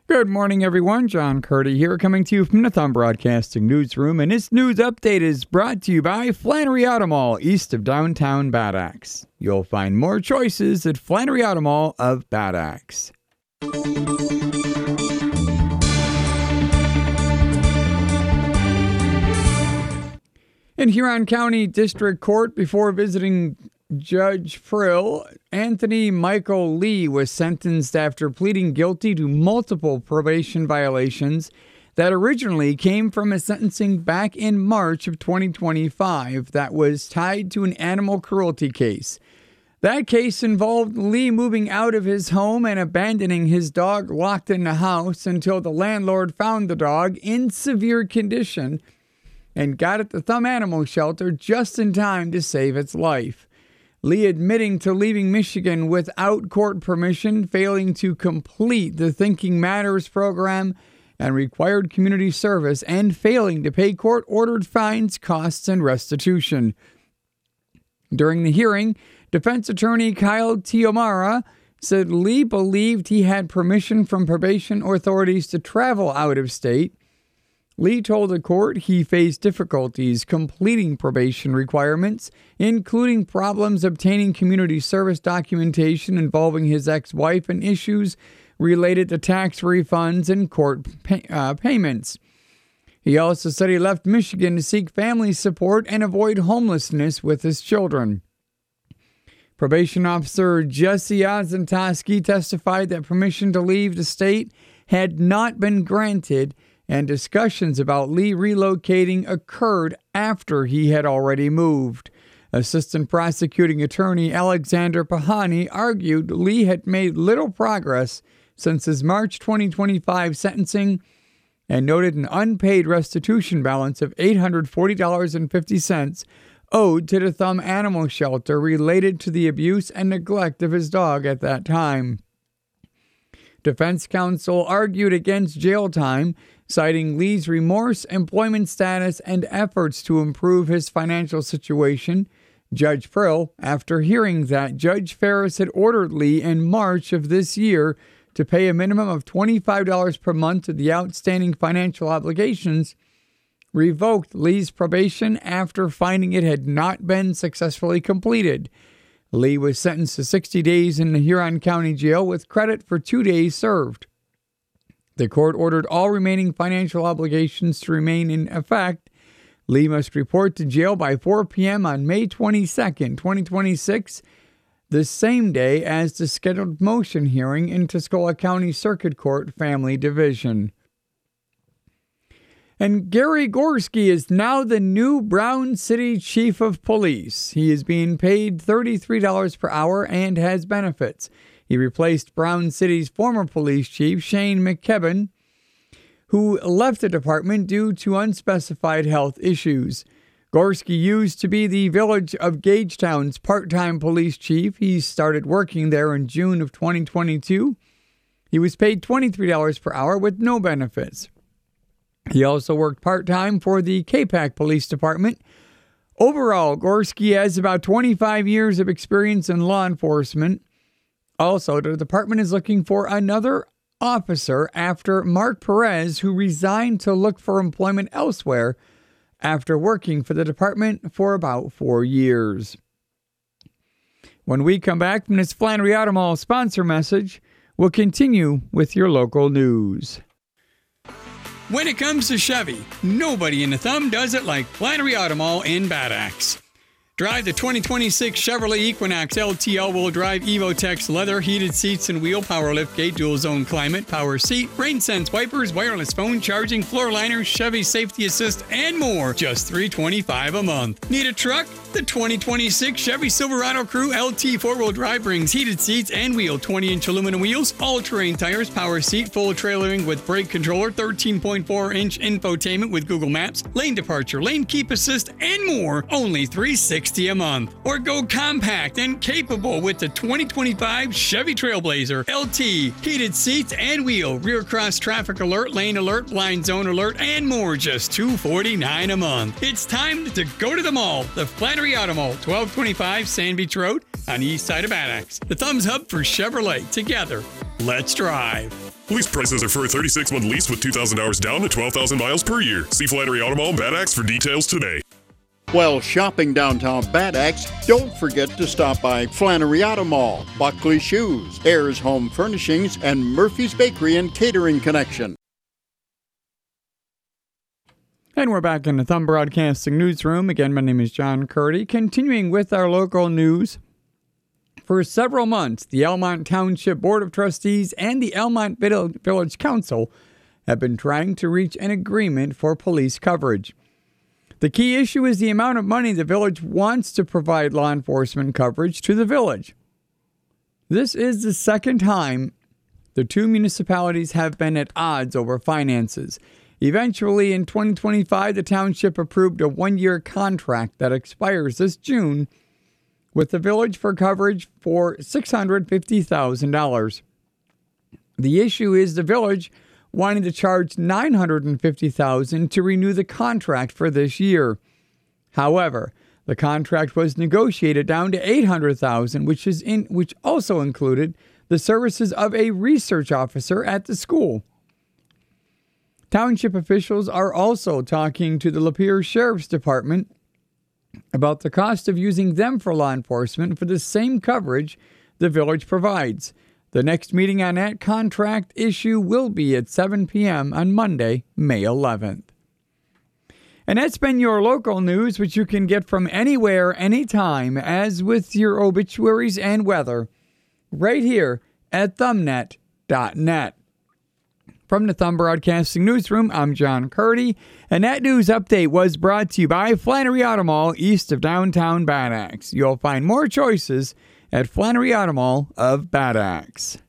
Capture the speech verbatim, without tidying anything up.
Good morning, everyone. John Curdy here, coming to you from the Thumb Broadcasting Newsroom, and this news update is brought to you by Flannery Auto Mall, east of downtown Bad Axe. You'll find more choices at Flannery Auto Mall of Bad Axe. In Huron County District Court, before visiting Judge Frill, Anthony Michael Lee was sentenced after pleading guilty to multiple probation violations that originally came from a sentencing back in March of twenty twenty-five that was tied to an animal cruelty case. That case involved Lee moving out of his home and abandoning his dog locked in the house until the landlord found the dog in severe condition and got it to the Thumb Animal Shelter just in time to save its life. Lee admitting to leaving Michigan without court permission, failing to complete the Thinking Matters program and required community service, and failing to pay court-ordered fines, costs, and restitution. During the hearing, defense attorney Kyle Tiomara said Lee believed he had permission from probation authorities to travel out of state. Lee told the court he faced difficulties completing probation requirements, including problems obtaining community service documentation involving his ex-wife and issues related to tax refunds and court pay- uh, payments. He also said he left Michigan to seek family support and avoid homelessness with his children. Probation officer Jesse Ozentoski testified that permission to leave the state had not been granted, and discussions about Lee relocating occurred after he had already moved. Assistant prosecuting attorney Alexander Pahani argued Lee had made little progress since his March twenty twenty-five sentencing and noted an unpaid restitution balance of eight hundred forty dollars and fifty cents owed to the Thumb Animal Shelter related to the abuse and neglect of his dog at that time. Defense counsel argued against jail time, citing Lee's remorse, employment status, and efforts to improve his financial situation. Judge Frill, after hearing that Judge Ferris had ordered Lee in March of this year to pay a minimum of twenty-five dollars per month to the outstanding financial obligations, revoked Lee's probation after finding it had not been successfully completed. Lee was sentenced to sixty days in the Huron County Jail with credit for two days served. The court ordered all remaining financial obligations to remain in effect. Lee must report to jail by four p.m. on May twenty-second, twenty twenty-six, the same day as the scheduled motion hearing in Tuscola County Circuit Court Family Division. And Gary Gorski is now the new Brown City Chief of Police. He is being paid thirty-three dollars per hour and has benefits. He replaced Brown City's former police chief, Shane McKebbin, who left the department due to unspecified health issues. Gorski used to be the Village of Gagetown's part-time police chief. He started working there in June of twenty twenty-two. He was paid twenty-three dollars per hour with no benefits. He also worked part-time for the K PAC Police Department. Overall, Gorski has about twenty-five years of experience in law enforcement. Also, the department is looking for another officer after Mark Perez, who resigned to look for employment elsewhere after working for the department for about four years. When we come back from this Flannery Auto Mall sponsor message, we'll continue with your local news. When it comes to Chevy, nobody in the Thumb does it like Flannery Auto Mall in Bad Axe. Drive the twenty twenty-six Chevrolet Equinox L T all-wheel drive EvoTex leather, heated seats and wheel, power liftgate, dual zone climate, power seat, rain sense wipers, wireless phone charging, floor liners, Chevy Safety Assist, and more. Just three hundred twenty-five dollars a month. Need a truck? The twenty twenty-six Chevy Silverado Crew L T four-wheel drive brings heated seats and wheel, twenty-inch aluminum wheels, all-terrain tires, power seat, full trailering with brake controller, thirteen point four inch infotainment with Google Maps, lane departure, lane keep assist, and more. Only three hundred sixty dollars a month. Or go compact and capable with the twenty twenty-five Chevy Trailblazer L T, heated seats and wheel, rear cross traffic alert, lane alert, blind zone alert, and more. Just two hundred forty-nine dollars a month. It's time to go to the mall. The Flannery Auto Mall, twelve twenty-five Sand Beach Road on the east side of Bad Axe. The Thumb's hub for Chevrolet. Together, let's drive. Lease prices are for a thirty-six month lease with two thousand hours down to twelve thousand miles per year. See Flannery Auto Mall and Bad Axe for details today. While shopping downtown Bad Axe, don't forget to stop by Flannery Auto Mall, Buckley Shoes, Ayers Home Furnishings, and Murphy's Bakery and Catering Connection. And we're back in the Thumb Broadcasting Newsroom. Again, my name is John Curdy. Continuing with our local news. For several months, the Elmont Township Board of Trustees and the Elmont Village Council have been trying to reach an agreement for police coverage. The key issue is the amount of money the village wants to provide law enforcement coverage to the village. This is the second time the two municipalities have been at odds over finances. Eventually, in twenty twenty-five, the township approved a one-year contract that expires this June with the village for coverage for six hundred fifty thousand dollars. The issue is the village wanting to charge nine hundred fifty thousand dollars to renew the contract for this year. However, the contract was negotiated down to eight hundred thousand dollars, which is in which also included the services of a research officer at the school. Township officials are also talking to the Lapeer Sheriff's Department about the cost of using them for law enforcement for the same coverage the village provides. The next meeting on that contract issue will be at seven p.m. on Monday, May eleventh. And that's been your local news, which you can get from anywhere, anytime, as with your obituaries and weather, right here at thumbnet dot net. From the Thumb Broadcasting Newsroom, I'm John Curdy, and that news update was brought to you by Flannery Auto Mall, east of downtown Bad Axe. You'll find more choices at Flannery Auto Mall of Bad Axe.